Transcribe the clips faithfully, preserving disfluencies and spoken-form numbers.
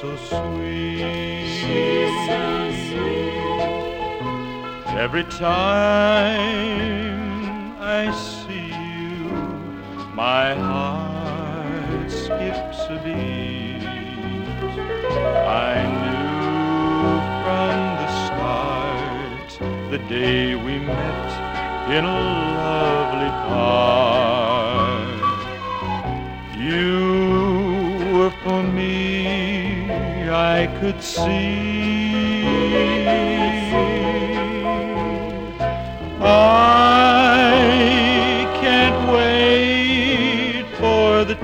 so sweet. She's so sweet. Every time I see you, my heart skips a beat. I knew from the start, the day we met in a lovely park, you were for me, I could see. I can't wait for the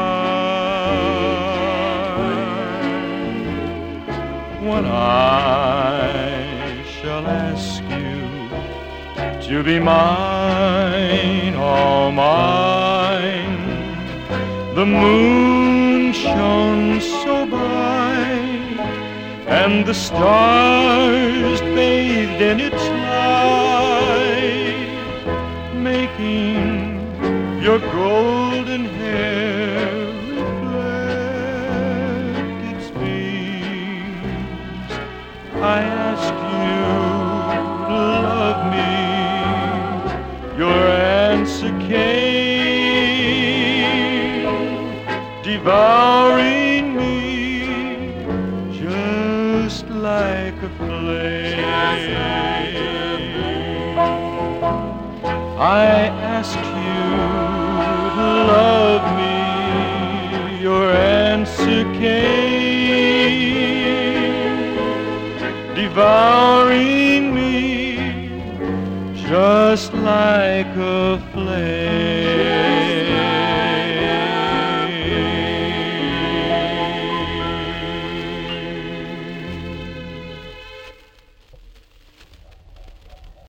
time when I shall ask you to be mine, all mine. The moon shone so bright, and the stars bathed in its light, making your golden hair reflect its beams. I ask you to love me. Your answer came, devouring me just like a flame. I ask you to love me. Your answer came, devouring me just like a flame.